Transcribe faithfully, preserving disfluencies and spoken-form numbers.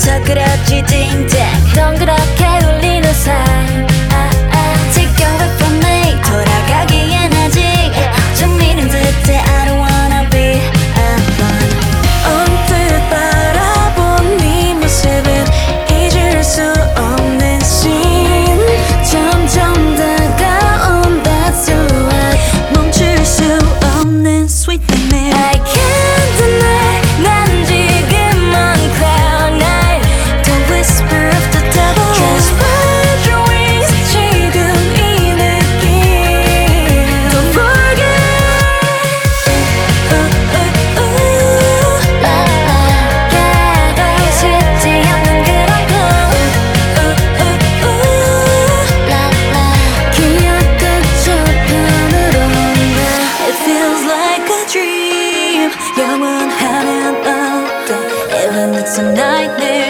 벌써부터 그렇지 찡찡 동그랗게 울리는 삶 아, 아. Take away from me 돌아가기엔 아직 좀 미련 듯해 I don't wanna be alone 언뜻 바라본 네 모습은 잊을 수 없는 씬 점점 다가온 that silhouette 멈출 수 없는 sweet memory I can't deny 난 지금 on cloud nine The whisper of the devil Just spread your wings 지금 이 느낌 Don't forget uh, uh, uh. La la yeah 쉽지 않는 그런 꿈 Uh, uh, uh. La la 기억 끝쪽편으로 It feels like a dream 영원하면 어때 Even it's a nightmare